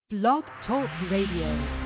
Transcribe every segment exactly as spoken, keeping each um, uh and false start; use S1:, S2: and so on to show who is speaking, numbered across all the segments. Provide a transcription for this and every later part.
S1: Blog Talk Radio.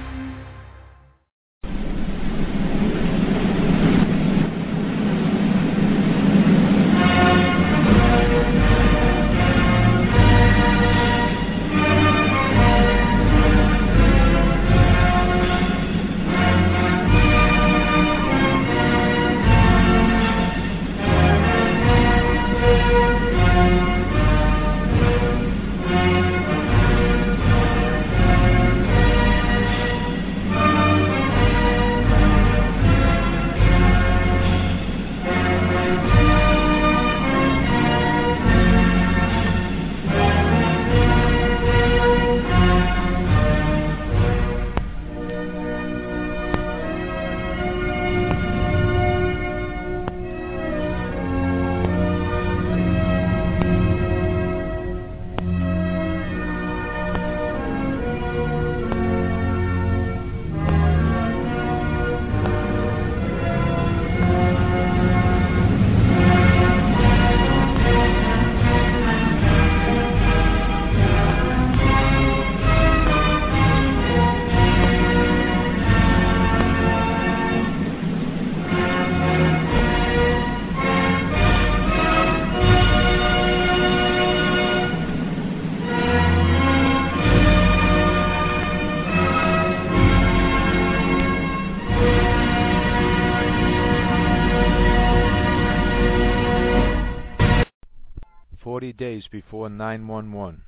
S2: forty days before nine one one.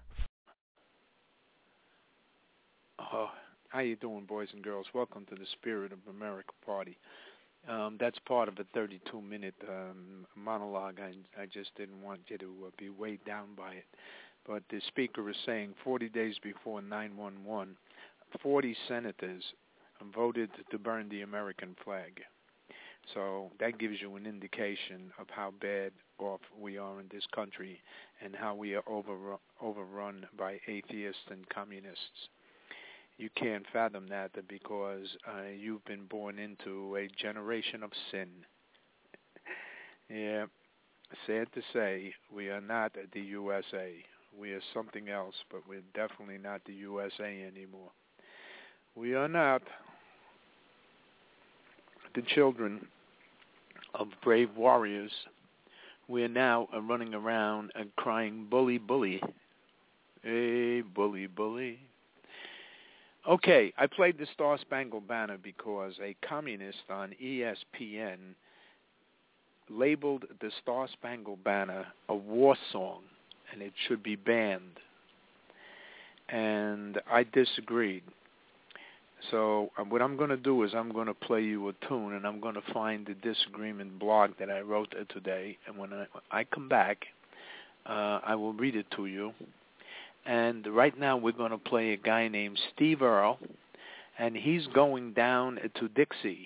S3: Oh, how you doing, boys and girls? Welcome to the Spirit of America party. Um, that's part of a thirty-two minute um, monologue. I, I just didn't want you to uh, be weighed down by it. But the speaker is saying forty days before nine one one, forty senators voted to burn the American flag. So that gives you an indication of how bad off we are in this country and how we are overrun, overrun by atheists and communists. You can't fathom that because uh, you've been born into a generation of sin. Yeah, sad to say, we are not the U S A. We are something else, but we're definitely not the U S A anymore. We are not the children of brave warriors. We are now uh, running around and crying, bully, bully. Hey, bully, bully. Okay, I played the Star Spangled Banner because a communist on E S P N labeled the Star Spangled Banner a war song, and it should be banned. And I disagreed. So uh, what I'm going to do is I'm going to play you a tune, and I'm going to find the disagreement blog that I wrote uh, today. And when I, I come back, uh, I will read it to you. And right now we're going to play a guy named Steve Earle, and he's going down to Dixie.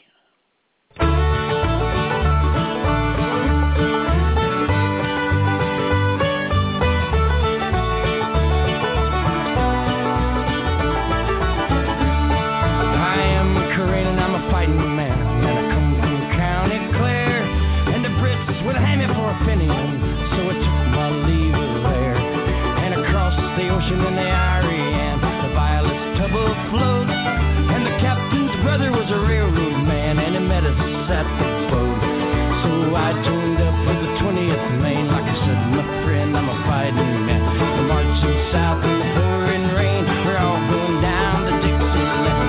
S4: In the Iran, the violets tumble float, and the captain's brother was a railroad man, and he met us at the boat. So I joined up with the twentieth Maine, like I said, my friend, I'm a fighting man. We're marching south in the pouring rain, we're all going down the Dixieland.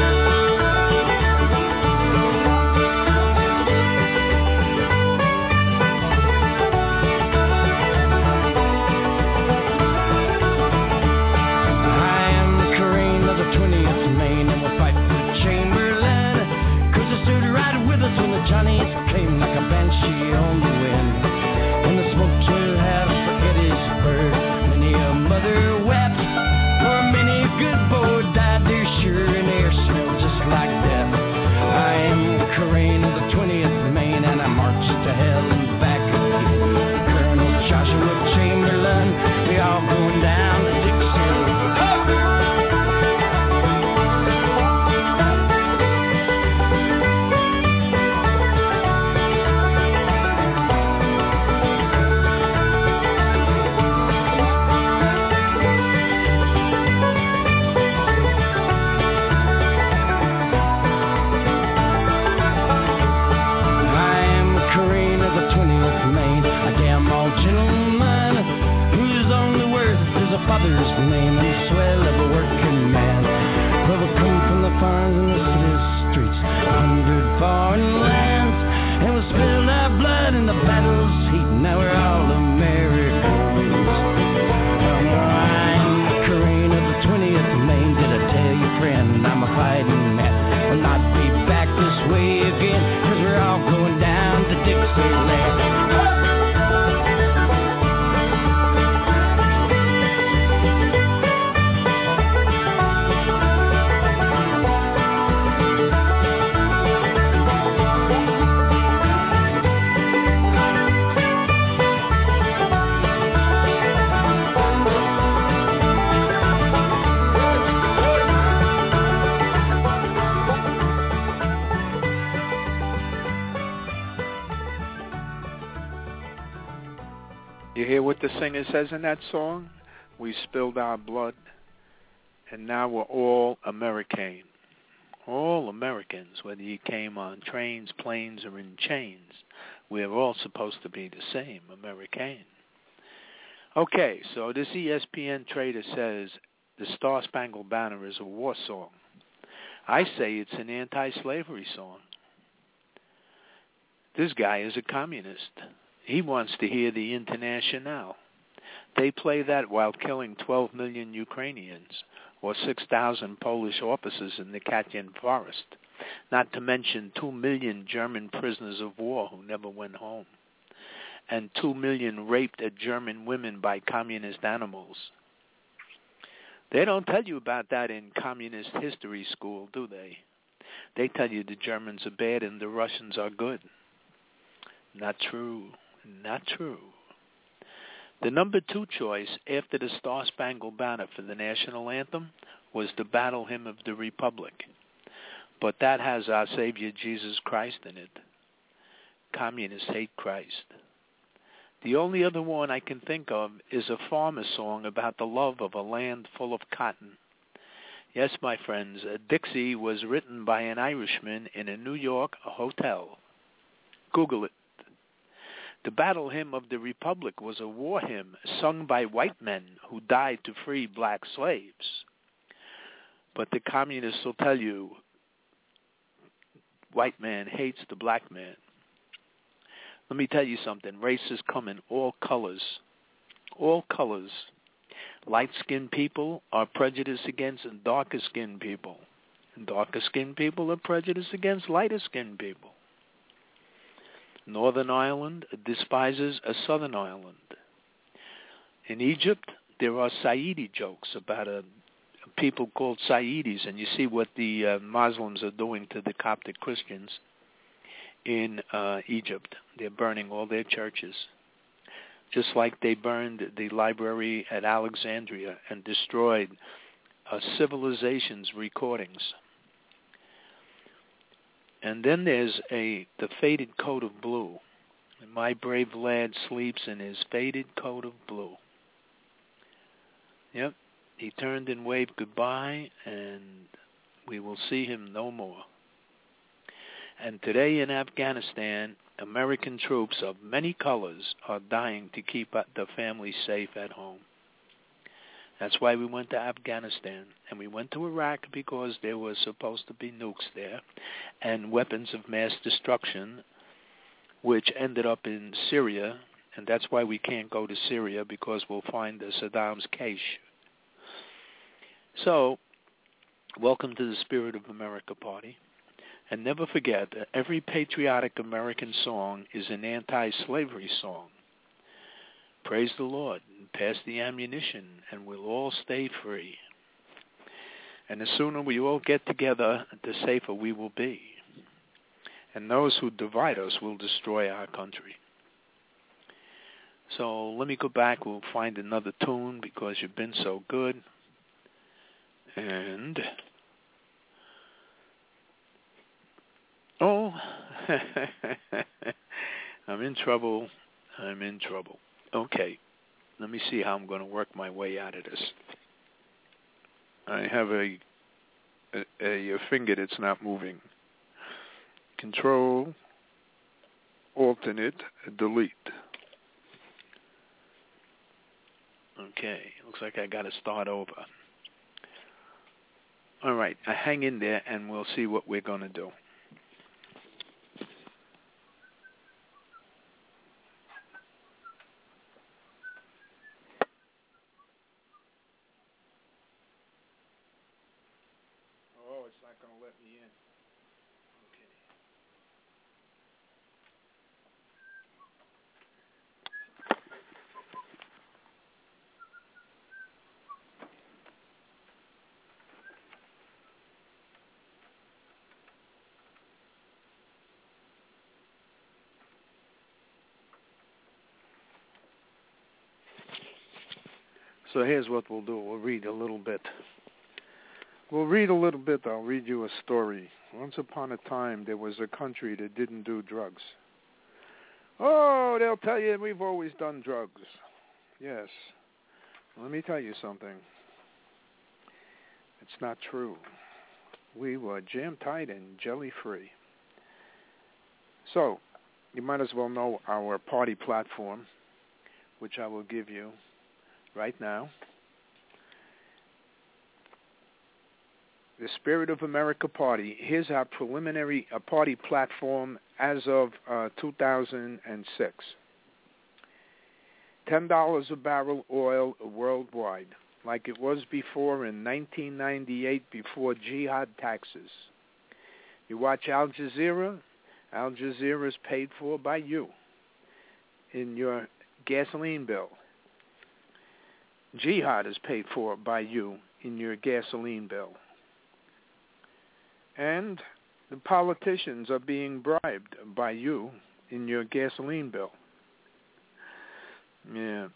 S4: Johnny's came like a banshee on the wind, and the smoke trail had us for Gettysburg. Many a mother wept, for many a good boy died there sure, and air smelled just like death. I am Corain of the twentieth Maine, and I marched to hell and back again. Colonel Joshua Chamberlain, we all going down to Dixieland. Oh!
S3: what the singer says in that song? We spilled our blood, and now we're all American. All Americans, whether you came on trains, planes, or in chains. We're all supposed to be the same, American. Okay, so this E S P N trader says the Star Spangled Banner is a war song. I say it's an anti-slavery song. This guy is a communist. He wants to hear the Internationale. They play that while killing twelve million Ukrainians or six thousand Polish officers in the Katyn forest, not to mention two million German prisoners of war who never went home, and two million raped German women by communist animals. They don't tell you about that in communist history school, do they? They tell you the Germans are bad and the Russians are good. Not true. Not true. The number two choice after the Star Spangled Banner for the national anthem was the Battle Hymn of the Republic. But that has our Savior Jesus Christ in it. Communists hate Christ. The only other one I can think of is a farmer song about the love of a land full of cotton. Yes, my friends, Dixie was written by an Irishman in a New York hotel. Google it. The Battle Hymn of the Republic was a war hymn sung by white men who died to free black slaves. But the communists will tell you, white man hates the black man. Let me tell you something. Races come in all colors. All colors. Light-skinned people are prejudiced against darker-skinned people. And darker-skinned people are prejudiced against lighter-skinned people. Northern Ireland despises a Southern Ireland. In Egypt, there are Saidi jokes about a, a people called Saidis, and you see what the uh, Muslims are doing to the Coptic Christians in uh, Egypt. They're burning all their churches, just like they burned the library at Alexandria and destroyed a civilization's recordings. And then there's a the faded coat of blue. And my brave lad sleeps in his faded coat of blue. Yep, he turned and waved goodbye, and we will see him no more. And today in Afghanistan, American troops of many colors are dying to keep the family safe at home. That's why we went to Afghanistan. And we went to Iraq because there was supposed to be nukes there and weapons of mass destruction, which ended up in Syria. And that's why we can't go to Syria, because we'll find Saddam's cache. So, welcome to the Spirit of America Party. And never forget that every patriotic American song is an anti-slavery song. Praise the Lord, and pass the ammunition, and we'll all stay free. And the sooner we all get together, the safer we will be. And those who divide us will destroy our country. So let me go back. We'll find another tune because you've been so good. And... Oh, I'm in trouble. I'm in trouble. Okay, let me see how I'm going to work my way out of this. I have a, a, a finger that's not moving. Control, alternate, delete. Okay, looks like I got to start over. All right, I hang in there and we'll see what we're going to do. So here's what we'll do. We'll read a little bit. We'll read a little bit. I'll read you a story. Once upon a time, there was a country that didn't do drugs. Oh, they'll tell you we've always done drugs. Yes. Let me tell you something. It's not true. We were jam-tight and jelly-free. So, you might as well know our party platform, which I will give you right now. The Spirit of America Party. Here's our preliminary uh, party platform as of uh, two thousand six. ten dollars a barrel oil worldwide, like it was before in nineteen ninety-eight before jihad taxes. You watch Al Jazeera, Al Jazeera is paid for by you in your gasoline bill. Jihad is paid for by you in your gasoline bill. And the politicians are being bribed by you in your gasoline bill. Yeah.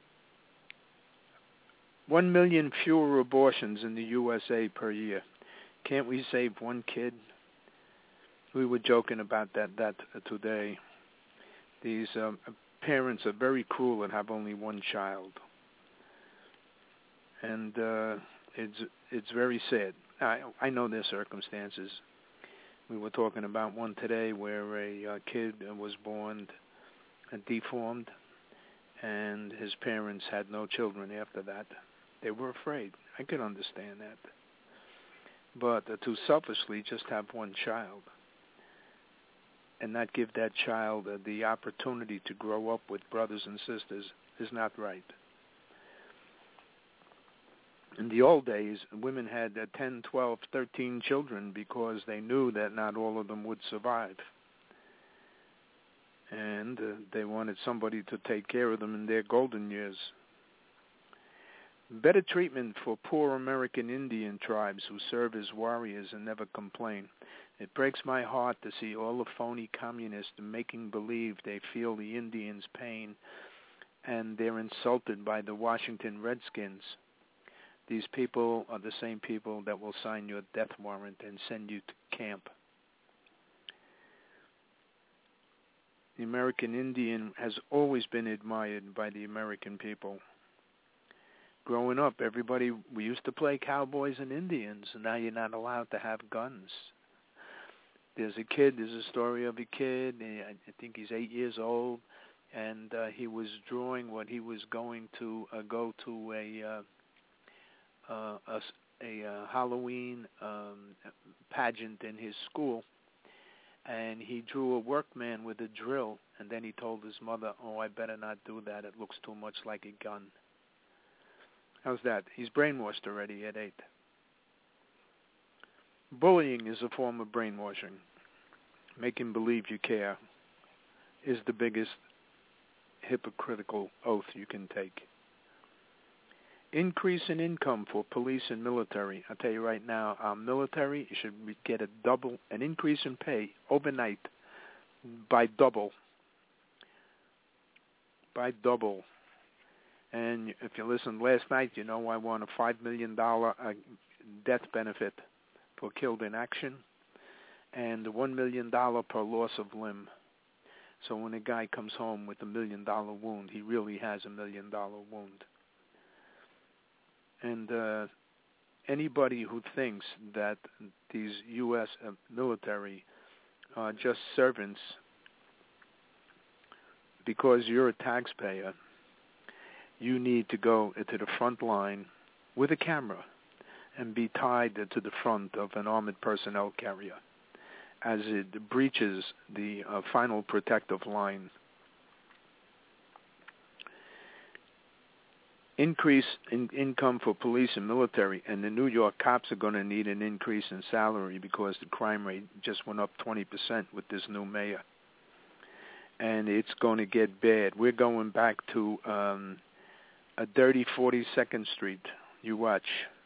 S3: One million fewer abortions in the U S A per year. Can't we save one kid? We were joking about that that today. These um, parents are very cruel and have only one child, and uh, it's it's very sad. I I know their circumstances. We were talking about one today where a uh, kid was born uh, deformed, and his parents had no children after that. They were afraid. I could understand that. But uh, to selfishly just have one child and not give that child uh, the opportunity to grow up with brothers and sisters is not right. In the old days, women had uh, ten, twelve, thirteen children because they knew that not all of them would survive. And uh, they wanted somebody to take care of them in their golden years. Better treatment for poor American Indian tribes who serve as warriors and never complain. It breaks my heart to see all the phony communists making believe they feel the Indians' pain and they're insulted by the Washington Redskins. These people are the same people that will sign your death warrant and send you to camp. The American Indian has always been admired by the American people. Growing up, everybody, we used to play cowboys and Indians, and now you're not allowed to have guns. There's a kid, there's a story of a kid, I think he's eight years old, and uh, he was drawing what he was going to uh, go to a... Uh, Uh, a, a uh, Halloween um, pageant in his school, and he drew a workman with a drill, and then he told his mother, oh, I better not do that. It looks too much like a gun. How's that? He's brainwashed already at eight. Bullying is a form of brainwashing. Making believe you care is the biggest hypocritical oath you can take. Increase in income for police and military. I'll tell you right now, our military should get a double, an increase in pay overnight by double. By double. And if you listened last night, you know I won a five million dollars uh, death benefit for killed in action and one million dollars per loss of limb. So when a guy comes home with a million dollar wound, he really has a million dollar wound. And uh, anybody who thinks that these U S uh, military are just servants because you're a taxpayer, you need to go to the front line with a camera and be tied to the front of an armored personnel carrier as it breaches the uh, final protective line. Increase in income for police and military, and the New York cops are going to need an increase in salary because the crime rate just went up twenty percent with this new mayor. And it's going to get bad. We're going back to um, a dirty forty-second Street. You watch.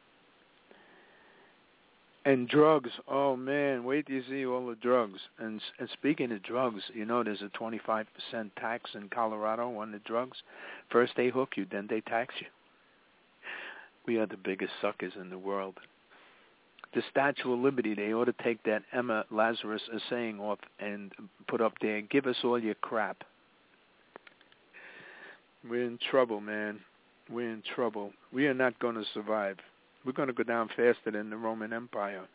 S3: And drugs, oh man, wait till you see all the drugs. And, and speaking of drugs, you know there's a twenty-five percent tax in Colorado on the drugs. First they hook you, then they tax you. We are the biggest suckers in the world. The Statue of Liberty, they ought to take that Emma Lazarus saying off and put up there, give us all your crap. We're in trouble, man. we're in trouble. We are not going to survive. We're going to go down faster than the Roman Empire.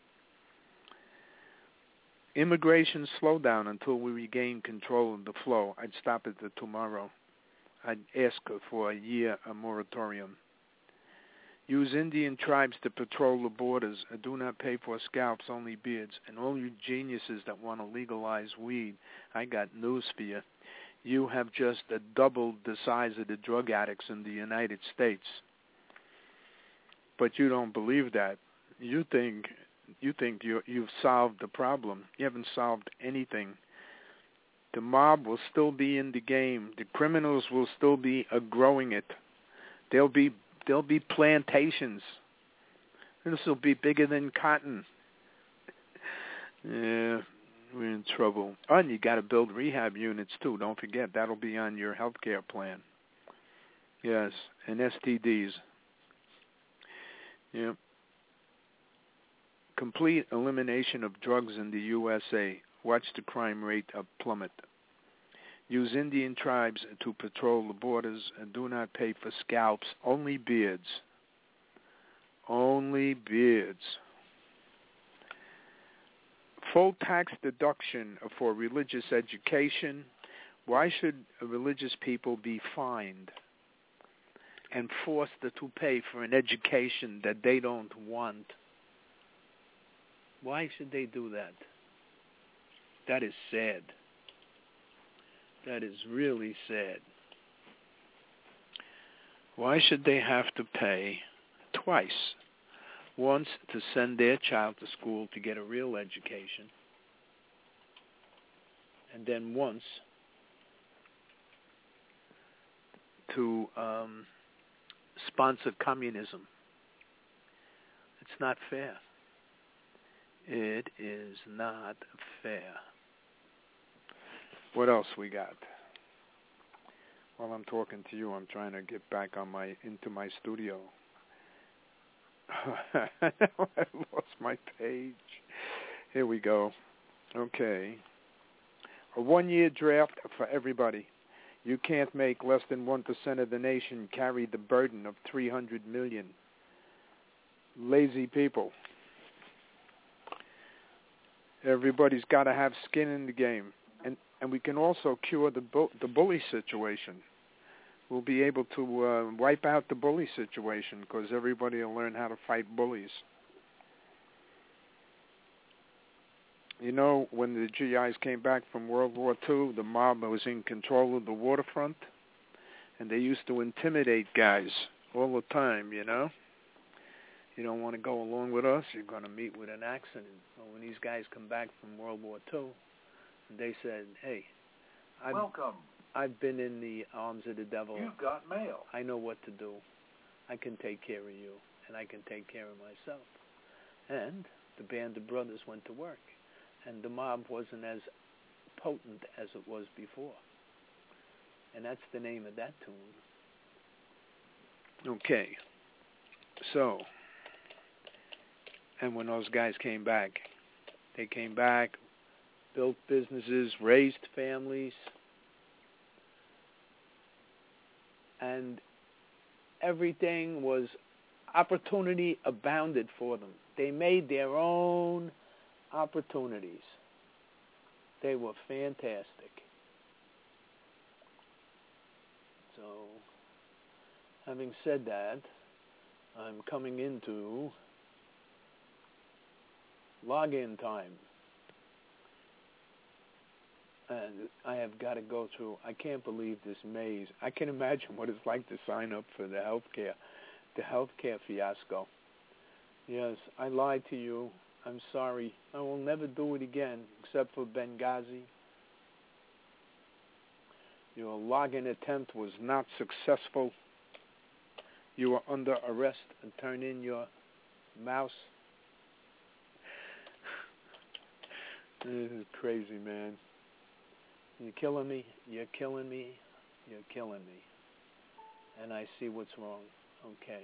S3: Immigration slow down until we regain control of the flow. I'd stop it at tomorrow. I'd ask for a year, a moratorium. Use Indian tribes to patrol the borders. Do not pay for scalps, only beards. And all you geniuses that want to legalize weed, I got news for you. You have just doubled the size of the drug addicts in the United States. But you don't believe that. You think you think you you've solved the problem. You haven't solved anything. The mob will still be in the game. The criminals will still be uh, growing it. There'll be there'll be plantations. This will be bigger than cotton. Yeah, we're in trouble. Oh, and you got to build rehab units too. Don't forget, that'll be on your health care plan. Yes, and S T Ds. Yeah. Complete elimination of drugs in the U S A. Watch the crime rate plummet. Use Indian tribes to patrol the borders and do not pay for scalps, only beards. Only beards. Full tax deduction for religious education. Why should religious people be fined and forced to pay for an education that they don't want? Why should they do that? That is sad. That is really sad. Why should they have to pay twice? Once to send their child to school to get a real education, and then once to um, sponsor communism. It's not fair. It is not fair. What else we got? While I'm talking to you, I'm trying to get back on my into my studio. I lost my page. Here we go. Okay. A one-year draft for everybody. You can't make less than one percent of the nation carry the burden of three hundred million lazy people. Everybody's got to have skin in the game. And and we can also cure the bu- the bully situation. We'll be able to uh, wipe out the bully situation because everybody will learn how to fight bullies. You know, when the G Is came back from World War Two, the mob was in control of the waterfront, and they used to intimidate guys all the time, you know. You don't want to go along with us, you're going to meet with an accident. Well, when these guys come back from World War Two, they said, hey, I've,
S5: Welcome.
S3: I've been in the arms of the devil.
S5: You've got mail.
S3: I know what to do. I can take care of you, and I can take care of myself. And the band of brothers went to work, and the mob wasn't as potent as it was before. And that's the name of that tune. Okay. So, and when those guys came back, they came back, built businesses, raised families, and everything was, opportunity abounded for them. They made their own opportunities. They were fantastic. So, having said that, I'm coming into login time. And I have got to go through, I can't believe this maze. I can imagine what it's like to sign up for the healthcare, the healthcare fiasco. Yes, I lied to you. I'm sorry. I will never do it again, except for Benghazi. Your login attempt was not successful. You are under arrest, and turn in your mouse. This is crazy, man. You're killing me, you're killing me, you're killing me. And I see what's wrong. Okay.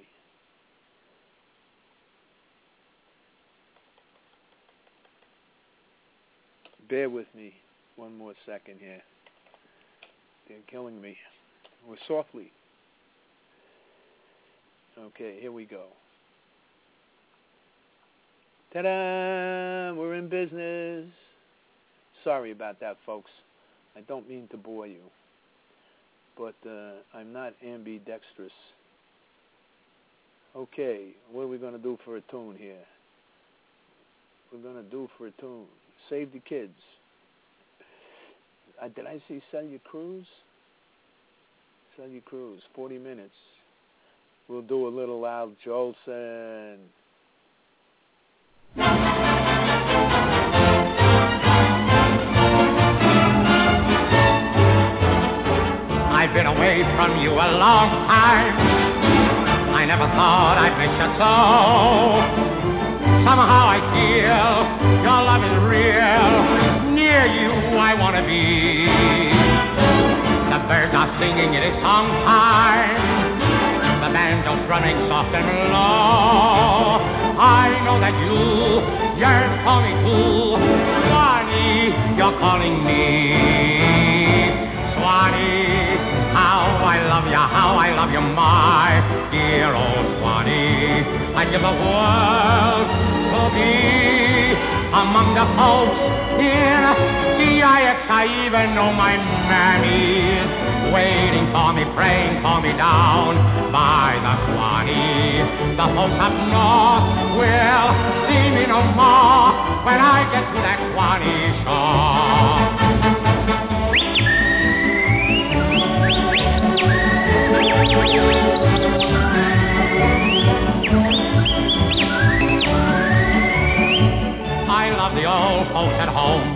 S3: Bear with me one more second here. They're killing me. We're softly. Okay, here we go. Ta-da! We're in business. Sorry about that, folks. I don't mean to bore you, but uh, I'm not ambidextrous. Okay, what are we going to do for a tune here? We're going to do for a tune. Save the Kids. Uh, did I see Celia Cruz? Celia Cruz, forty minutes. We'll do a little Al Jolson.
S5: I've been away from you a long time. I never thought I'd miss you so. Somehow I feel your love is real. Near you I want to be. The birds are singing, it is song time. The banjo's running soft and low. I know that you yearn for me too. Swanee, you're calling me. Swanee, how I love you, how I love you, my dear old Swanee. I'd give the world to be among the folks in G I X. I even know my mammy's waiting for me, praying for me down by the Swanee. The folks up north will see me no more when I get to that Swanee shore. I love the old folks at home.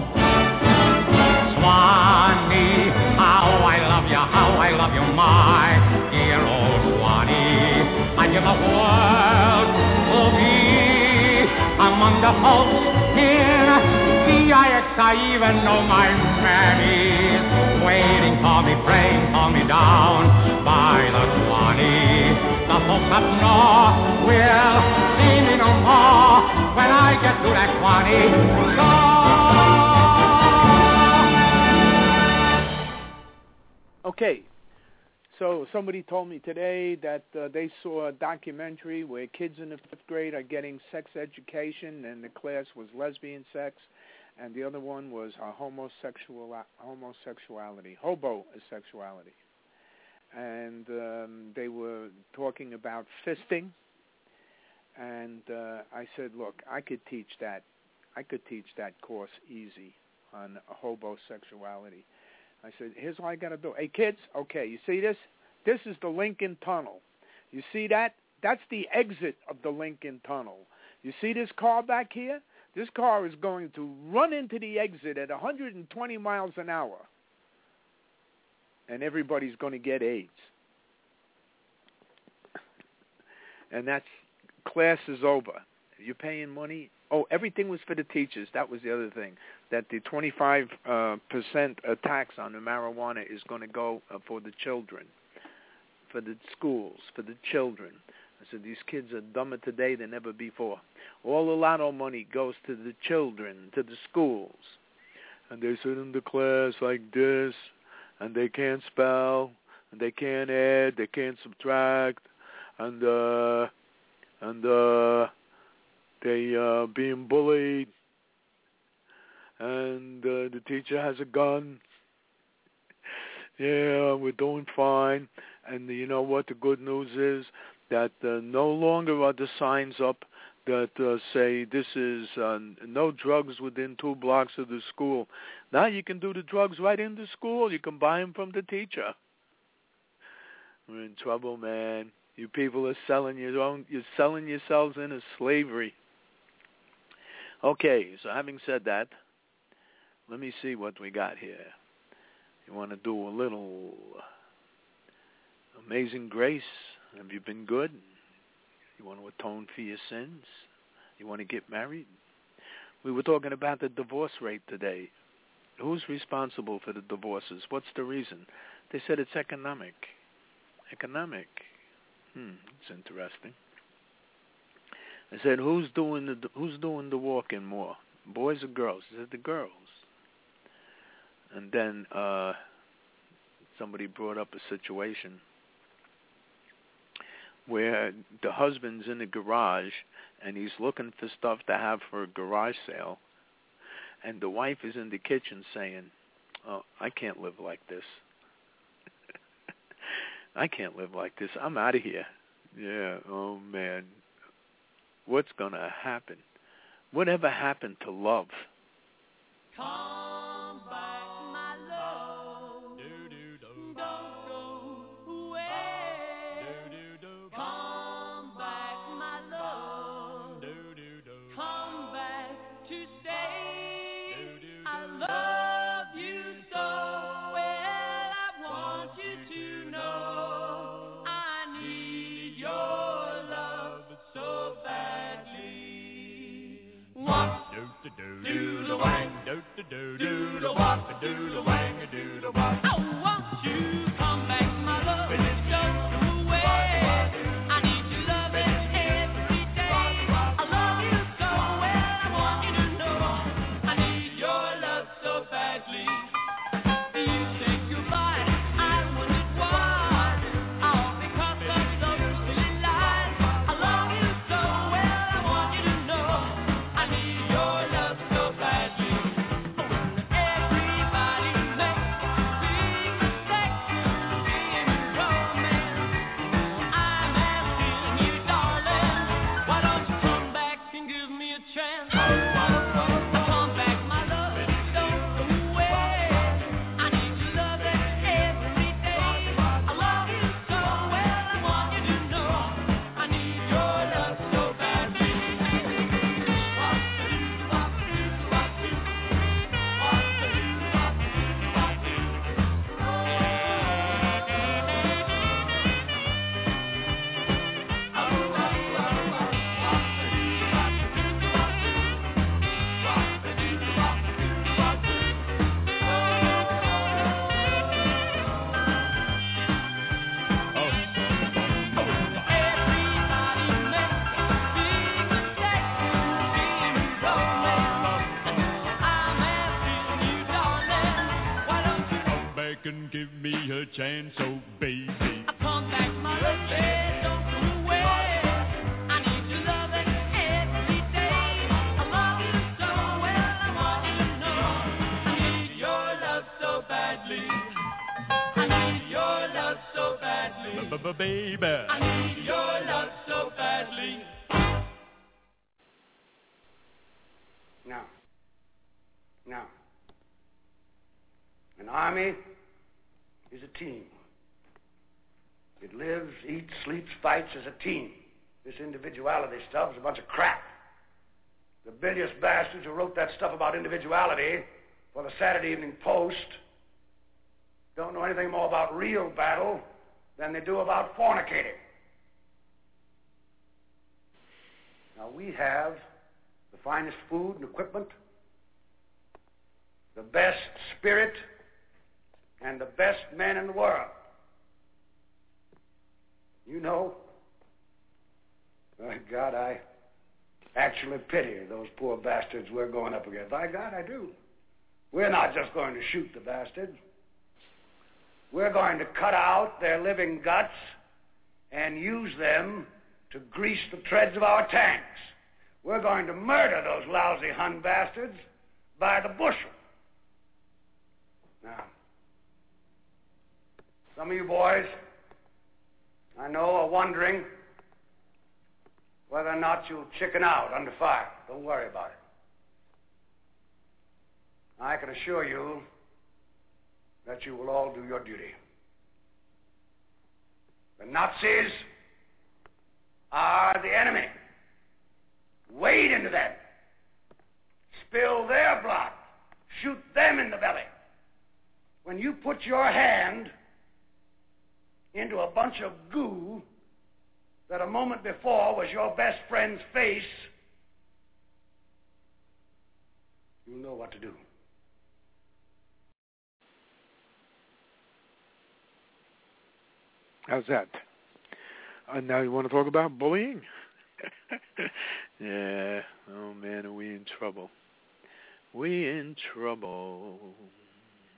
S5: Swanee, how I love you, how I love you, my dear old Swanee. I give the world to be among the folks in G I X. I even know my mammy's waiting for me, praying for me down by the Swanee. The folks up north will see me no more when I get to that Swanee shore.
S3: Okay, so somebody told me today that uh, they saw a documentary where kids in the fifth grade are getting sex education, and the class was lesbian sex, and the other one was uh, homosexual homosexuality, hobosexuality. And um, they were talking about fisting, and uh, I said, look, I could teach that. I could teach that course easy on hobosexuality. I said, here's what I got to do. Hey, kids, okay, you see this? This is the Lincoln Tunnel. You see that? That's the exit of the Lincoln Tunnel. You see this car back here? This car is going to run into the exit at one hundred twenty miles an hour. And everybody's going to get AIDS. And that's, class is over. You're paying money. Oh, everything was for the teachers. That was the other thing. That the twenty-five percent uh, tax on the marijuana is going to go uh, for the children, for the schools, for the children. I said, these kids are dumber today than ever before. All the lotto money goes to the children, to the schools. And they sit in the class like this, and they can't spell, and they can't add, they can't subtract, and, uh, and, uh, they uh being bullied, and uh, the teacher has a gun. Yeah, we're doing fine. And you know what the good news is? That uh, no longer are the signs up that uh, say this is uh, no drugs within two blocks of the school. Now you can do the drugs right in the school. You can buy them from the teacher. We're in trouble, man. You people are selling your own. You're selling yourselves into slavery. Okay, so having said that, let me see what we got here. You want to do a little Amazing Grace? Have you been good? You want to atone for your sins? You want to get married? We were talking about the divorce rate today. Who's responsible for the divorces? What's the reason? They said it's economic. Economic. Hmm, it's interesting. I said, who's doing the who's doing the walking more, boys or girls? I said, the girls. And then uh, somebody brought up a situation where the husband's in the garage and he's looking for stuff to have for a garage sale, and the wife is in the kitchen saying, "Oh, I can't live like this. I can't live like this. I'm out of here." Yeah, oh man. What's going to happen? Whatever happened to love?
S4: Come back, my love. Do, do, do. Don't go away. Do, do, do. Come back, my love. Do, do, do. Come back to stay. Do, do, do. I love you so well. I want you to know I need your love so badly. What? Do do do the wang, do do do do the wop, do the wang, do the wop. I want you to come back, my love. Don't go away. I need your loving every day. I love you so well. I want you to know I need your love so badly. You say goodbye. I wondered why. All because of those silly lies. I love you so well. I want you to know I need your love so badly. Everybody makes big mistakes in romance. I'm asking you, darling, why don't you come back and give me a chance? Come back, my love, don't go away. I need your loving every day. I love you so well, I want you to know I need your love so badly. And give me a chance, oh baby. Come back, my love, don't go away. I need your loving every day. I love you so well, I want you to know I need your love so badly. I need your love so badly, baby. I need your love so badly.
S6: Now, now, an army is a team. It lives, eats, sleeps, fights as a team. This individuality stuff is a bunch of crap. The bilious bastards who wrote that stuff about individuality for the Saturday Evening Post don't know anything more about real battle than they do about fornicating. Now, we have the finest food and equipment, the best spirit, and the best men in the world. You know, by God, I actually pity those poor bastards we're going up against. By God, I do. We're not just going to shoot the bastards. We're going to cut out their living guts and use them to grease the treads of our tanks. We're going to murder those lousy Hun bastards by the bushel. Now, some of you boys, I know, are wondering whether or not you'll chicken out under fire. Don't worry about it. I can assure you that you will all do your duty. The Nazis are the enemy. Wade into them. Spill their blood. Shoot them in the belly. When you put your hand into a bunch of goo that a moment before was your best friend's face, you'll know what to do.
S3: How's that? Uh, now you want to talk about bullying? Yeah. Oh, man, are we in trouble? We in trouble.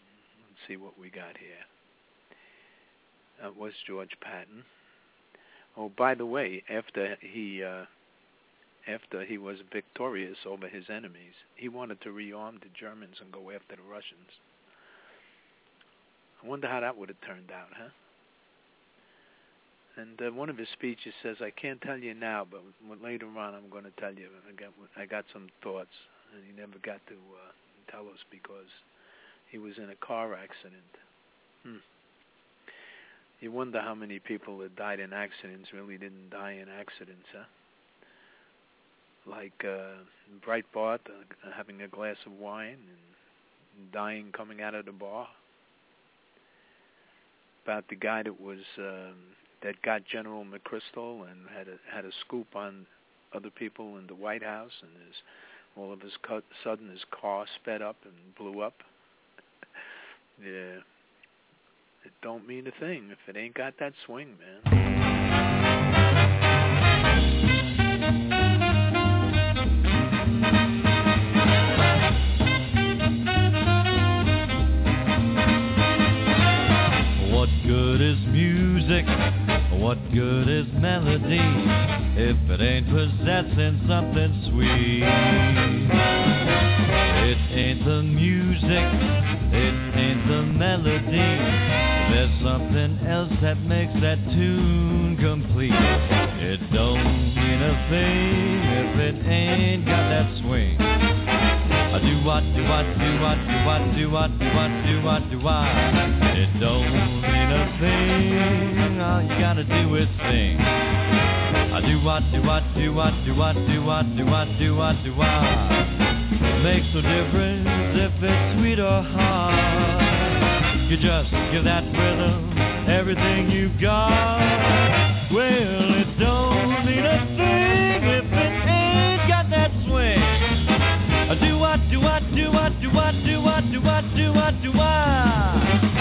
S3: Let's see what we got here. That was George Patton. Oh, by the way, after he uh, after he was victorious over his enemies, he wanted to rearm the Germans and go after the Russians. I wonder how that would have turned out, huh? And uh, one of his speeches says, "I can't tell you now, but later on I'm going to tell you. I got I got some thoughts." And he never got to uh, tell us because he was in a car accident. Hmm. You wonder how many people that died in accidents really didn't die in accidents, huh? Like uh, Breitbart uh, having a glass of wine and dying coming out of the bar. About the guy that was um, that got General McChrystal and had a had a scoop on other people in the White House, and his, all of his cut, sudden his car sped up and blew up. Yeah. It don't mean a thing if it ain't got that swing, man.
S4: What good is music? What good is melody if it ain't possessing something sweet? It ain't the music, it ain't the melody. There's something else that makes that tune complete. It don't mean a thing if it ain't got that swing. I do what, do what, do what, do what, do what, do what, do what, do what. It don't mean a thing. All you gotta do is sing. I do what, do what, do what, do what, do what, do what, do what, do what. Makes no difference if it's sweet or hard. You just give that rhythm everything you've got. Well, it don't mean a thing if it ain't got that swing. Do what, do what, do what, do what, do what, do what, do what, do what.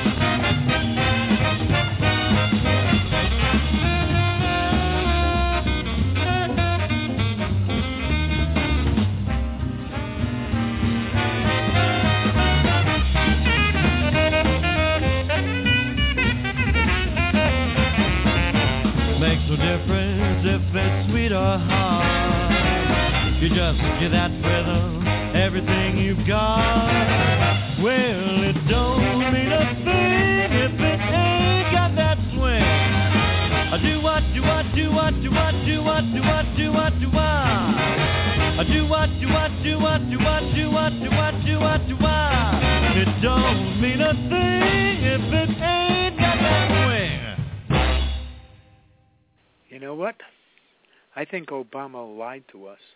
S4: Makes no difference if it's sweet or hard. You just give that rhythm everything you've got. Well, it don't mean a thing if it ain't got that swing. Do what, do what, do what, do what, do what, do what, do what, do what. Do what, do what, do what, do what, do what, do what, do what, do what. It don't mean a thing if it ain't got that swing.
S3: You know what? I think Obama lied to us.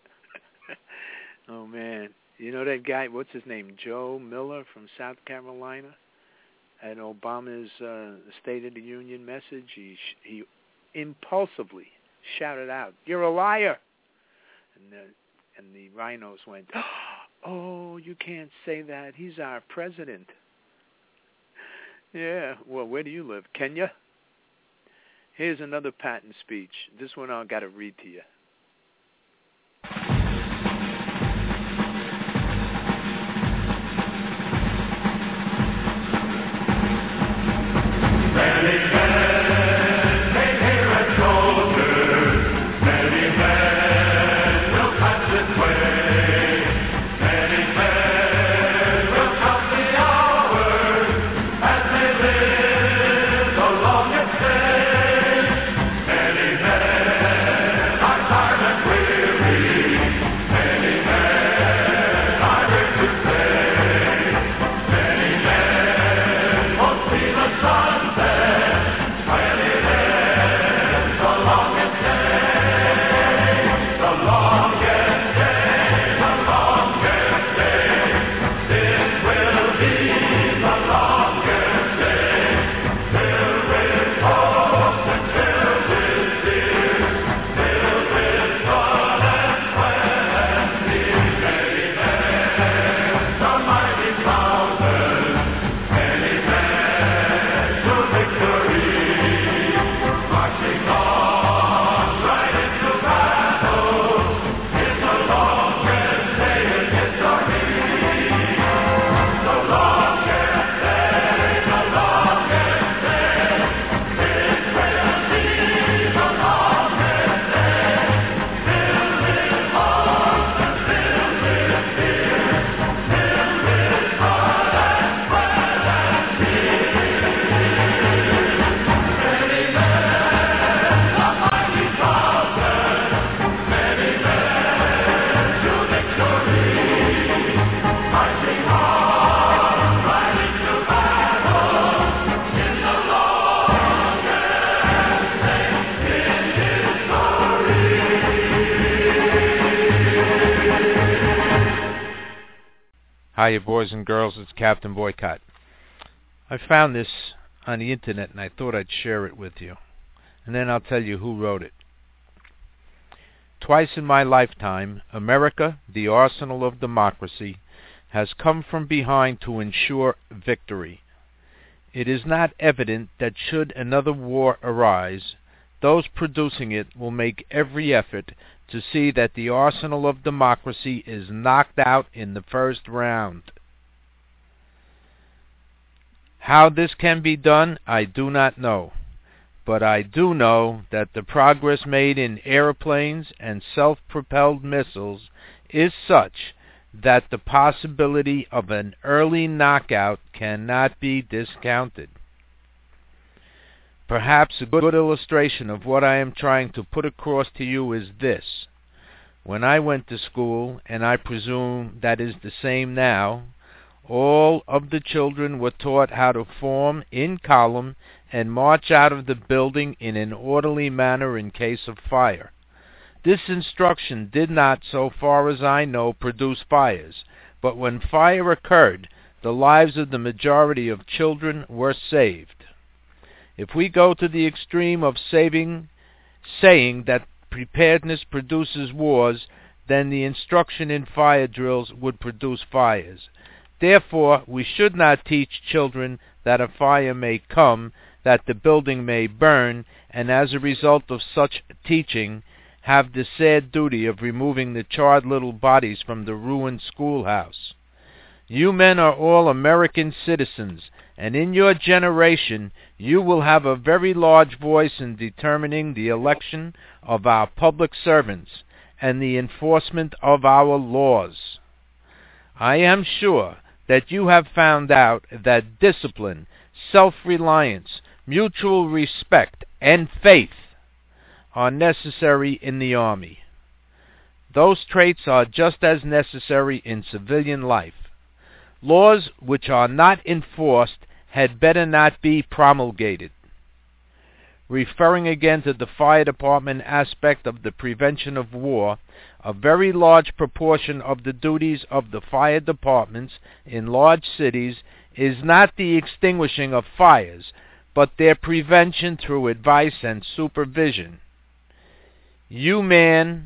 S3: Oh, man. You know that guy, what's his name, Joe Miller from South Carolina? At Obama's uh, State of the Union message, he, he impulsively shouted out, "You're a liar!" And the, and the rhinos went, "Oh, you can't say that. He's our president." Yeah, well, where do you live? Kenya? Here's another patent speech. This one I've got to read to you.
S7: Many men came here as soldiers. Many men will pass this way. Many men will count the hours as they live the longest day. Many men are
S2: Hiya, boys and girls. It's Captain Boycott. I found this on the internet, and I thought I'd share it with you. And then I'll tell you who wrote it. Twice in my lifetime, America, the arsenal of democracy, has come from behind to ensure victory. It is not evident that should another war arise, those producing it will make every effort to see that the arsenal of democracy is knocked out in the first round. How this can be done, I do not know. But I do know that the progress made in airplanes and self-propelled missiles is such that the possibility of an early knockout cannot be discounted. Perhaps a good illustration of what I am trying to put across to you is this. When I went to school, and I presume that is the same now, all of the children were taught how to form in column and march out of the building in an orderly manner in case of fire. This instruction did not, so far as I know, produce fires, but when fire occurred, the lives of the majority of children were saved. If we go to the extreme of saving, saying that preparedness produces wars, then the instruction in fire drills would produce fires. Therefore, we should not teach children that a fire may come, that the building may burn, and as a result of such teaching, have the sad duty of removing the charred little bodies from the ruined schoolhouse. You men are all American citizens, and in your generation you will have a very large voice in determining the election of our public servants and the enforcement of our laws. I am sure that you have found out that discipline, self-reliance, mutual respect, and faith are necessary in the Army. Those traits are just as necessary in civilian life. Laws which are not enforced had better not be promulgated. Referring again to the fire department aspect of the prevention of war, a very large proportion of the duties of the fire departments in large cities is not the extinguishing of fires, but their prevention through advice and supervision. You men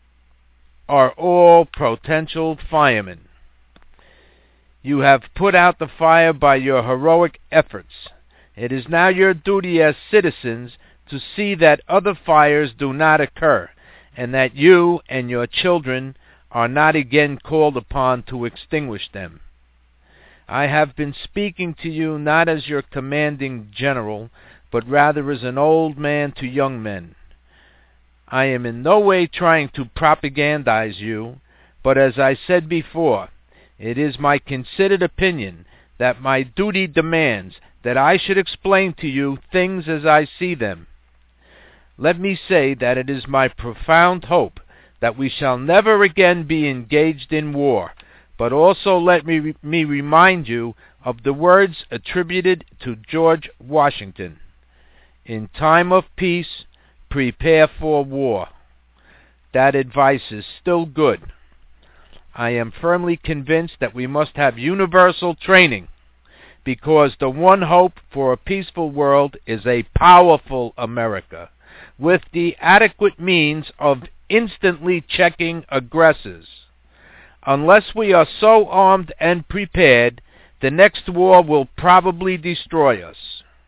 S2: are all potential firemen. You have put out the fire by your heroic efforts. It is now your duty as citizens to see that other fires do not occur, and that you and your children are not again called upon to extinguish them. I have been speaking to you not as your commanding general, but rather as an old man to young men. I am in no way trying to propagandize you, but as I said before, it is my considered opinion that my duty demands that I should explain to you things as I see them. Let me say that it is my profound hope that we shall never again be engaged in war, but also let me, me remind you of the words attributed to George Washington. In time of peace, prepare for war. That advice is still good. I am firmly convinced that we must have universal training, because the one hope for a peaceful world is a powerful America, with the adequate means of instantly checking aggressors. Unless we are so armed and prepared, the next war will probably destroy us.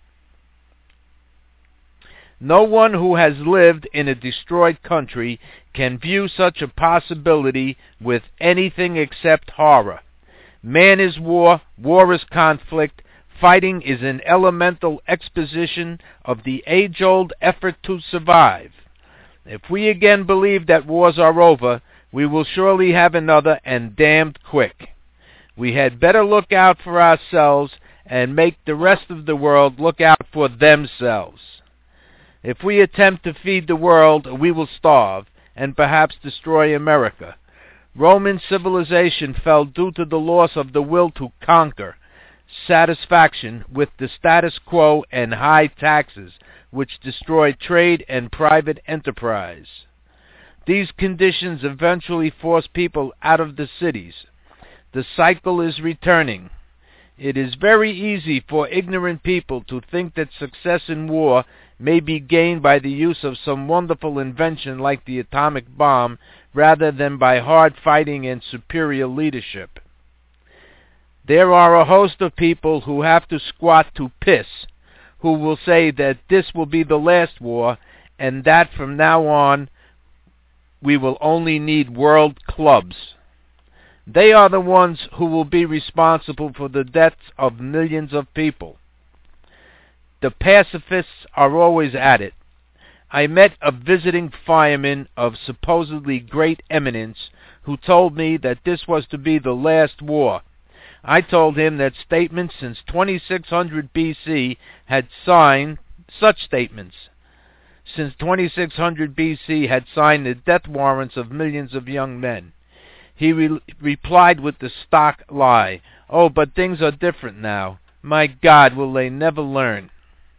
S2: No one who has lived in a destroyed country can view such a possibility with anything except horror. Man is war, war is conflict, fighting is an elemental exposition of the age-old effort to survive. If we again believe that wars are over, we will surely have another, and damned quick. We had better look out for ourselves and make the rest of the world look out for themselves. If we attempt to feed the world, we will starve, and perhaps destroy America. Roman civilization fell due to the loss of the will to conquer, satisfaction with the status quo and high taxes, which destroyed trade and private enterprise. These conditions eventually forced people out of the cities. The cycle is returning. It is very easy for ignorant people to think that success in war may be gained by the use of some wonderful invention like the atomic bomb, rather than by hard fighting and superior leadership. There are a host of people who have to squat to piss, who will say that this will be the last war, and that from now on we will only need world clubs. They are the ones who will be responsible for the deaths of millions of people. The pacifists are always at it. I met a visiting fireman of supposedly great eminence who told me that this was to be the last war. I told him that statements since twenty-six hundred B C had signed such statements. Since twenty-six hundred B C had signed the death warrants of millions of young men. He re- replied with the stock lie, "Oh, but things are different now. My God, will they never learn?"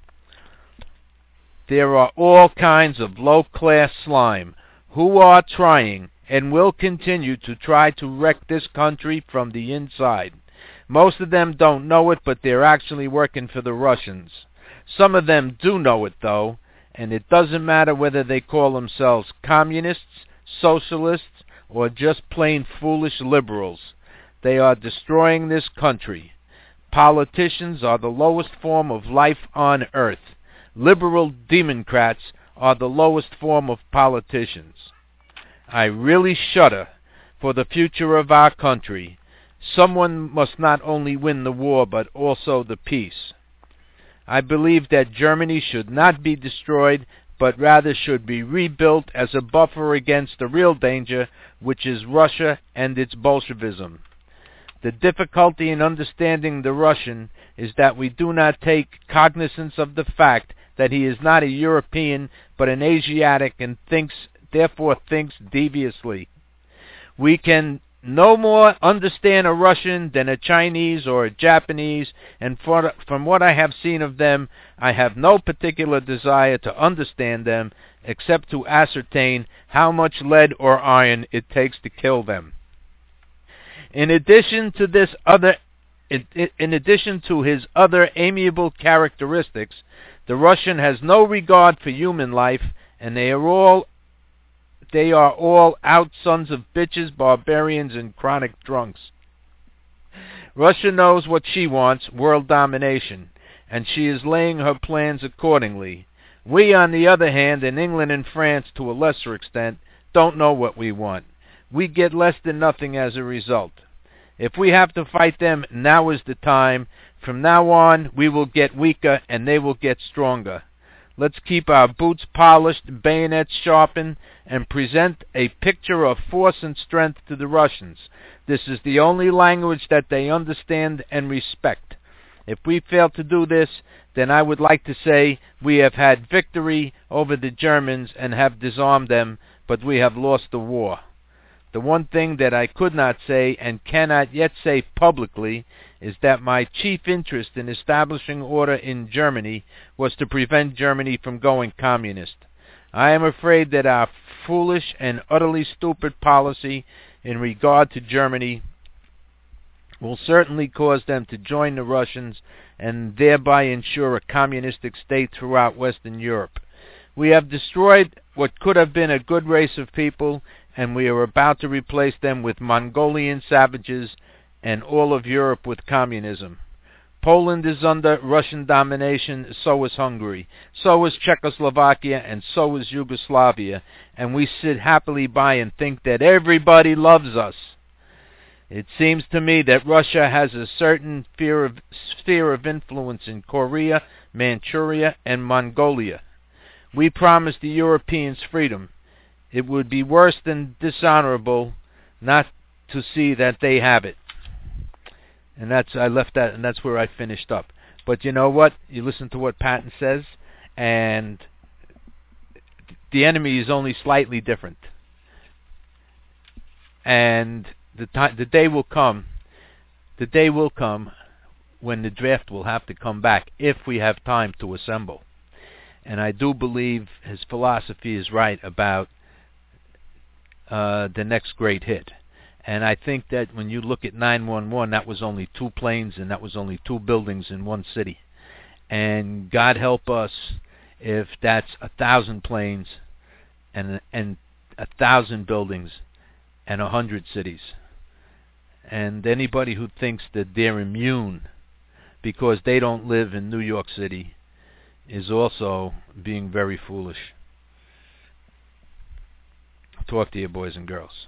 S2: There are all kinds of low-class slime who are trying and will continue to try to wreck this country from the inside. Most of them don't know it, but they're actually working for the Russians. Some of them do know it, though, and it doesn't matter whether they call themselves communists, socialists, or just plain foolish liberals. They are destroying this country. Politicians are the lowest form of life on earth. Liberal democrats are the lowest form of politicians. I really shudder for the future of our country. Someone must not only win the war, but also the peace. I believe that Germany should not be destroyed, but rather should be rebuilt as a buffer against the real danger, which is Russia and its Bolshevism. The difficulty in understanding the Russian is that we do not take cognizance of the fact that he is not a European, but an Asiatic, and thinks, therefore thinks deviously. We can no more understand a Russian than a Chinese or a Japanese, and for, from what I have seen of them, I have no particular desire to understand them, except to ascertain how much lead or iron it takes to kill them. In addition to this other, in, in addition to his other amiable characteristics, the Russian has no regard for human life, and they are all They are all out sons of bitches, barbarians, and chronic drunks. Russia knows what she wants, world domination, and she is laying her plans accordingly. We, on the other hand, in England and France to a lesser extent, don't know what we want. We get less than nothing as a result. If we have to fight them, now is the time. From now on, we will get weaker, and they will get stronger. Let's keep our boots polished, bayonets sharpened, and present a picture of force and strength to the Russians. This is the only language that they understand and respect. If we fail to do this, then I would like to say we have had victory over the Germans and have disarmed them, but we have lost the war. The one thing that I could not say and cannot yet say publicly is that my chief interest in establishing order in Germany was to prevent Germany from going communist. I am afraid that our foolish and utterly stupid policy in regard to Germany will certainly cause them to join the Russians and thereby ensure a communistic state throughout Western Europe. We have destroyed what could have been a good race of people, and we are about to replace them with Mongolian savages and all of Europe with communism. Poland is under Russian domination, so is Hungary, so is Czechoslovakia, and so is Yugoslavia, and we sit happily by and think that everybody loves us. It seems to me that Russia has a certain fear of, sphere of influence in Korea, Manchuria, and Mongolia. We promised the Europeans freedom. It would be worse than dishonorable not to see that they have it. And that's I left that, and that's where I finished up. But you know what? You listen to what Patton says, and the enemy is only slightly different. And the time, the day will come, the day will come when the draft will have to come back if we have time to assemble. And I do believe his philosophy is right about uh, the next great hit. And I think that when you look at nine one one, that was only two planes and that was only two buildings in one city. And God help us if that's a thousand planes and and a thousand buildings and a hundred cities. And anybody who thinks that they're immune because they don't live in New York City is also being very foolish. Talk to you, boys and girls.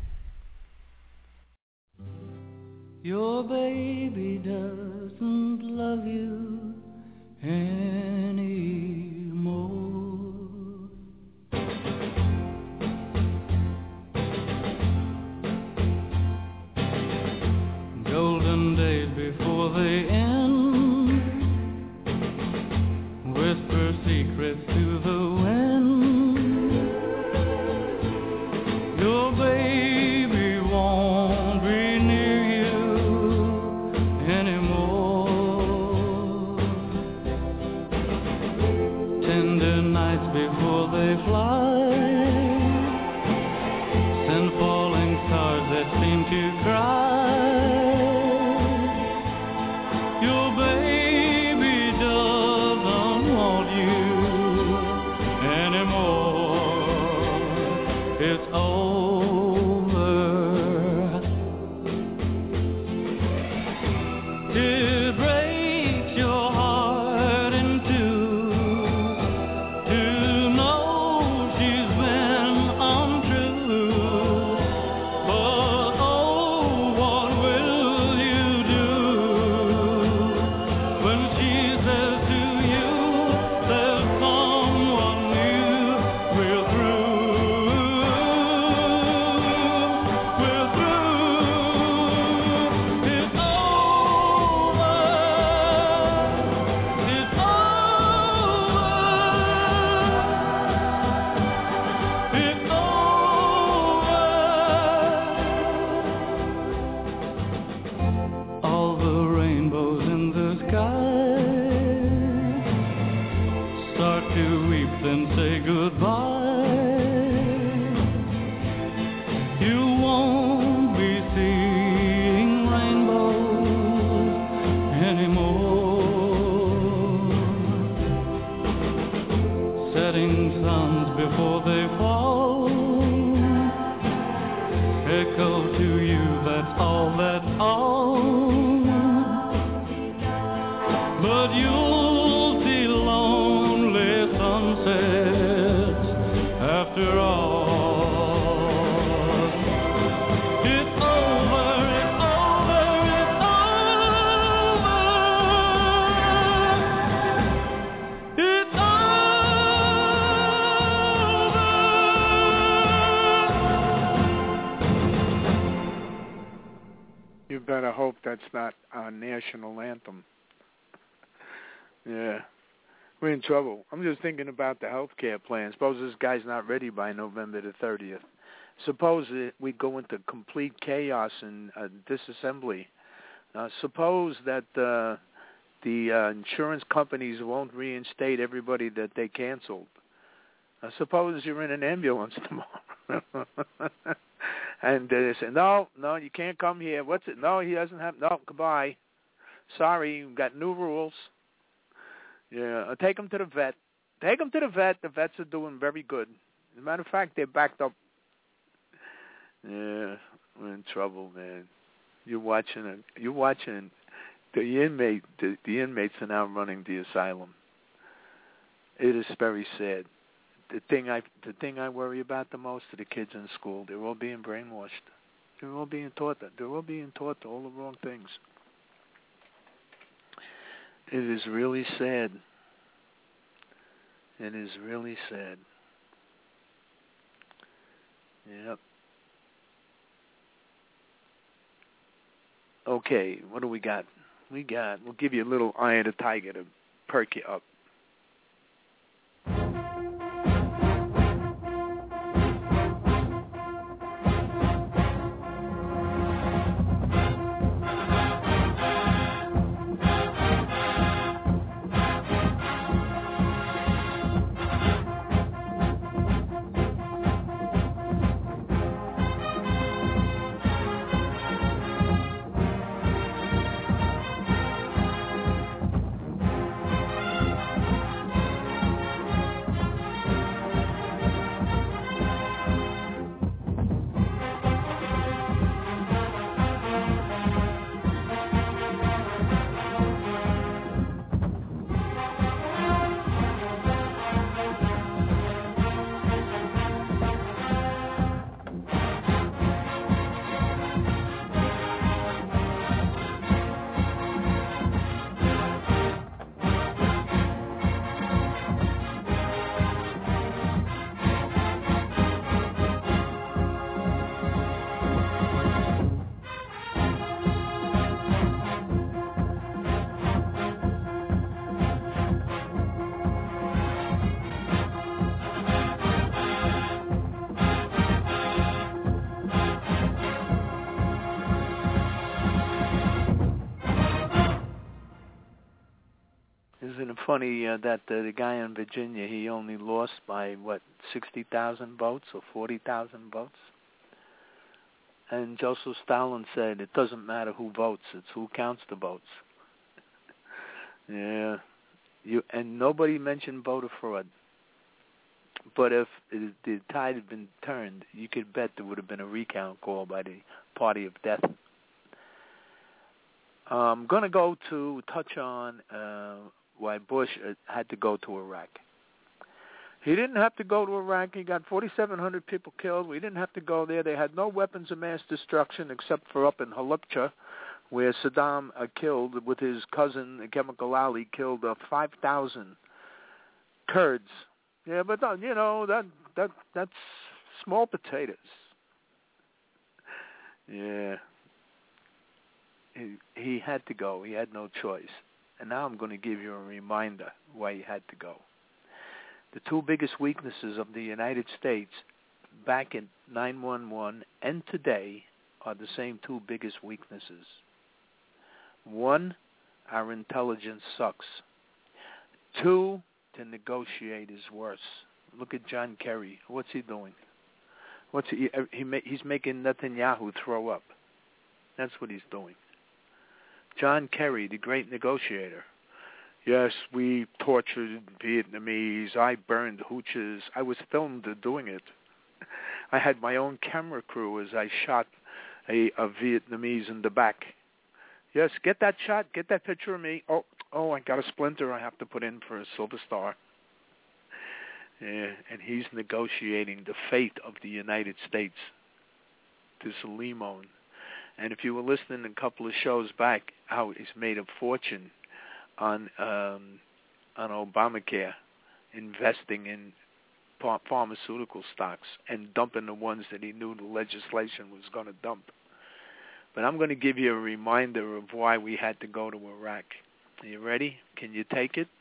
S4: Your baby doesn't love you anymore. Golden days before they end, whisper secrets to the wind. Your baby won't be near you anymore. Tender nights before they fly, send falling stars that seem to cry. Your baby doesn't want you anymore. It's over. It breaks your heart in two to know she's been untrue. But oh, what will you do when she says to you there's someone new? We're through. We're through. It's over. It's over. It's over. All the rainbows in the sky start to weep, then say goodbye. You won't be seeing rainbows anymore. Setting suns before they fall echo to you, that's all, that's all. But you'll see lonely sunsets after all. It's over, it's over, it's over. It's over.
S3: You better hope that's not our national anthem. Yeah. We're in trouble. I'm just thinking about the health care plan. Suppose this guy's not ready by November the thirtieth. Suppose it, we go into complete chaos and uh, disassembly. Uh, suppose that uh, the uh, insurance companies won't reinstate everybody that they canceled. Uh, suppose you're in an ambulance tomorrow. And they say, no, no, you can't come here. What's it? No, he doesn't have, no, goodbye. Sorry, you've got new rules. Yeah, uh, take him to the vet. Take him to the vet. The vets are doing very good. As a matter of fact, they're backed up. Yeah, we're in trouble, man. You're watching it. You're watching the inmate. The, the inmates are now running the asylum. It is very sad. The thing I the thing I worry about the most are the kids in school. They're all being brainwashed. They're all being taught that. They're all being taught all the wrong things. It is really sad. It is really sad. Yep. Okay, what do we got? We got, we'll give you a little Eye of the Tiger to perk you up. it funny uh, that uh, the guy in Virginia, he only lost by, what, sixty thousand votes or forty thousand votes? And Joseph Stalin said, it doesn't matter who votes, it's who counts the votes. Yeah. You and nobody mentioned voter fraud. But if it, the tide had been turned, you could bet there would have been a recount call by the party of death. I'm going to go to touch on uh, why Bush had to go to Iraq. He didn't have to go to Iraq. He got forty-seven hundred people killed. We didn't have to go there. They had no weapons of mass destruction except for up in Halabja, where Saddam uh, killed, with his cousin, Chemical Ali, killed uh, five thousand Kurds. Yeah, but, uh, you know, that that that's small potatoes. Yeah. He, he had to go. He had no choice. And now I'm going to give you a reminder why he had to go. The two biggest weaknesses of the United States back in nine one one and today are the same two biggest weaknesses. One, our intelligence sucks. Two, to negotiate is worse. Look at John Kerry. What's he doing? What's he? he he's making Netanyahu throw up. That's what he's doing. John Kerry, the great negotiator. Yes, we tortured Vietnamese. I burned hooches. I was filmed doing it. I had my own camera crew as I shot a, a Vietnamese in the back. Yes, get that shot. Get that picture of me. Oh, oh, I got a splinter I have to put in for a Silver Star. Yeah, and he's negotiating the fate of the United States to Soleimani. And if you were listening a couple of shows back, how he's made a fortune on um, on Obamacare, investing in ph- pharmaceutical stocks and dumping the ones that he knew the legislation was going to dump. But I'm going to give you a reminder of why we had to go to Iraq. Are you ready? Can you take it?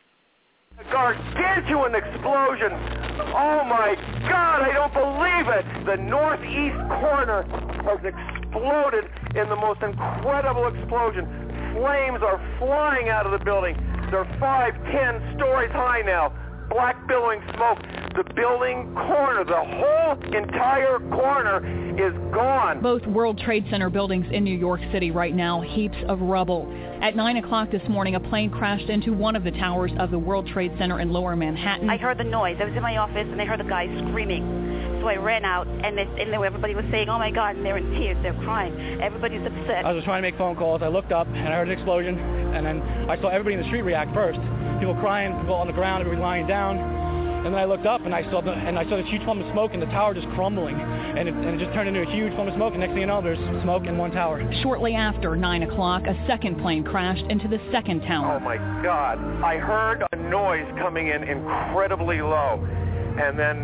S8: A gargantuan explosion. Oh my God, I don't believe it. The northeast corner has exploded in the most incredible explosion. Flames are flying out of the building. They're five, ten stories high now. Black billowing smoke. The building corner, the whole entire corner is gone.
S9: Both World Trade Center buildings in New York City right now, heaps of rubble. At nine o'clock this morning, a plane crashed into one of the towers of the World Trade Center in Lower Manhattan.
S10: I heard the noise. I was in my office, and I heard the guy screaming. So I ran out, and, it, and everybody was saying, oh, my God, and they're in tears. They're crying. Everybody's upset.
S11: I was trying to make phone calls. I looked up, and I heard an explosion, and then I saw everybody in the street react first. People crying, people on the ground, everybody lying down. And then I looked up, and I saw the and I saw this huge plume of smoke, and the tower just crumbling, and it, and it just turned into a huge plume of smoke. And next thing you know, there's smoke in one tower.
S9: Shortly after nine o'clock, a second plane crashed into the second tower.
S8: Oh my God! I heard a noise coming in incredibly low, and then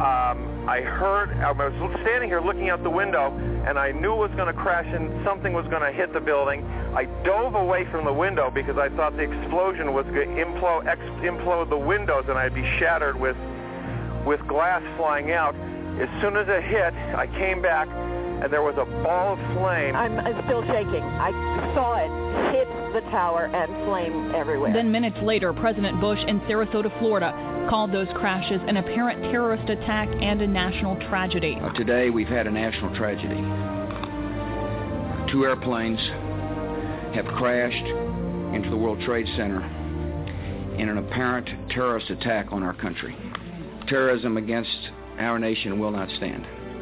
S8: um, I heard. I was standing here looking out the window, and I knew it was going to crash, and something was going to hit the building. I dove away from the window because I thought the explosion was going to implode, ex- implode the windows, and I'd be shattered with with glass flying out. As soon as it hit, I came back, and there was a ball of flame.
S12: I'm, I'm still shaking. I saw it hit the tower and flame everywhere.
S9: Then minutes later, President Bush in Sarasota, Florida, called those crashes an apparent terrorist attack and a national tragedy.
S13: Uh, today, we've had a national tragedy. Two airplanes have crashed into the World Trade Center in an apparent terrorist attack on our country. Terrorism against our nation will not stand.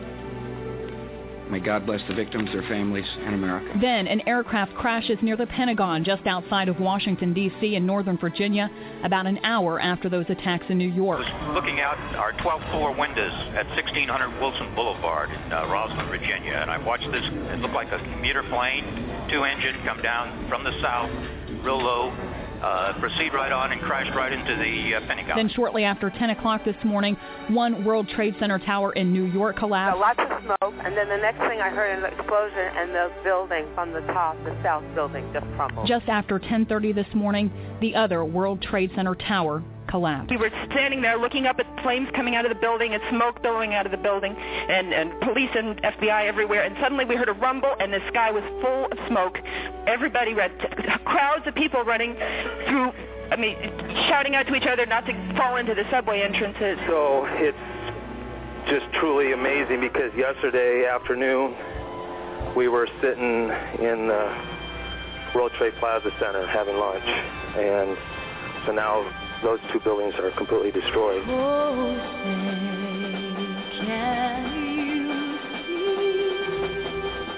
S13: May God bless the victims, their families, and America.
S9: Then an aircraft crashes near the Pentagon just outside of Washington, D C in Northern Virginia, about an hour after those attacks in New York.
S14: I was looking out our twelfth floor windows at sixteen hundred Wilson Boulevard in uh, Rosslyn, Virginia, and I watched this. It looked like a commuter plane, two-engine, come down from the south, real low, Uh, proceed right on and crash right into the uh, Pentagon.
S9: Then shortly after ten o'clock this morning, one World Trade Center tower in New York collapsed.
S12: Uh, lots of smoke, and then the next thing I heard an explosion, and the building from the top, the south building, just crumbled.
S9: Just after ten thirty this morning, the other World Trade Center tower collapsed.
S15: We were standing there looking up at flames coming out of the building and smoke billowing out of the building, and, and police and F B I everywhere, and suddenly we heard a rumble, and the sky was full of smoke. Everybody ran, crowds of people running through I mean, shouting out to each other not to fall into the subway entrances.
S8: So it's just truly amazing because yesterday afternoon we were sitting in the World Trade Plaza Center having lunch, and so now those two buildings are completely destroyed.
S4: Oh, say, can you see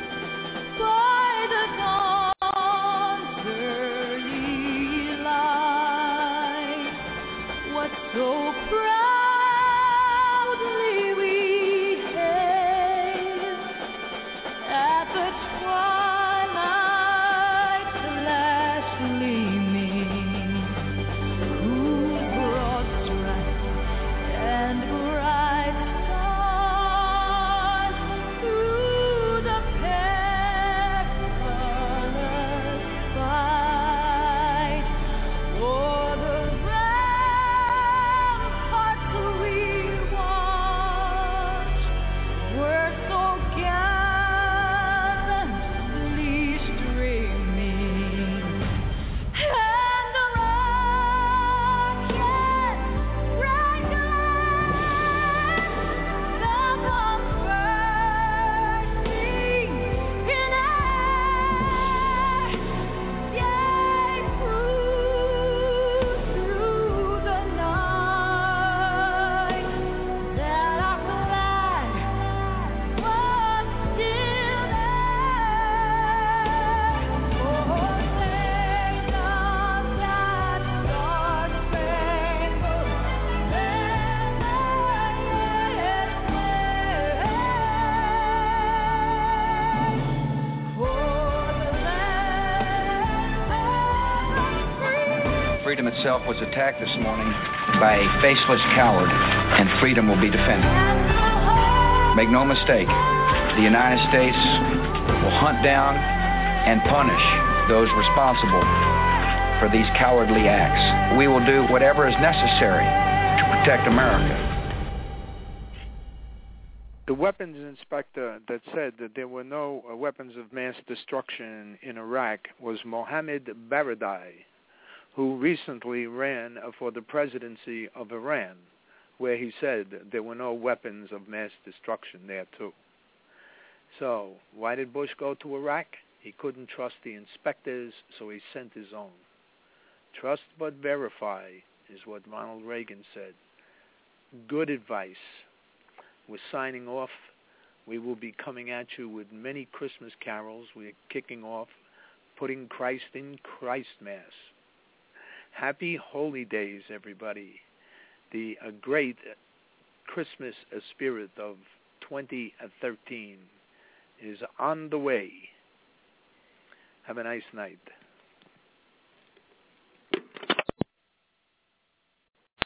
S4: by the dawn's early light what so proudly we hailed at the twilight's last gleaming, whose broad stripes and bright stars through the perilous fight o'er the ramparts we watched were so gallantly streaming, and the rocket's bright glare fell from bursting in air, yea, proved through the night that our flag was still there. Oh, say does that star-spangled
S13: Freedom itself was attacked this morning by a faceless coward, and freedom will be defended. Make no mistake, the United States will hunt down and punish those responsible for these cowardly acts. We will do whatever is necessary to protect America.
S3: The weapons inspector that said that there were no uh, weapons of mass destruction in Iraq was Mohammed Baradei, who recently ran uh, for the presidency of Iran, where he said there were no weapons of mass destruction there too. So why did Bush go to Iraq? He couldn't trust the inspectors, so he sent his own. Trust but verify is what Ronald Reagan said. Good advice. We're signing off. We will be coming at you with many Christmas carols. We're kicking off Putting Christ in Christ Mass. Happy Holy Days, everybody. The uh, great Christmas uh, spirit of twenty thirteen is on the way. Have a nice night.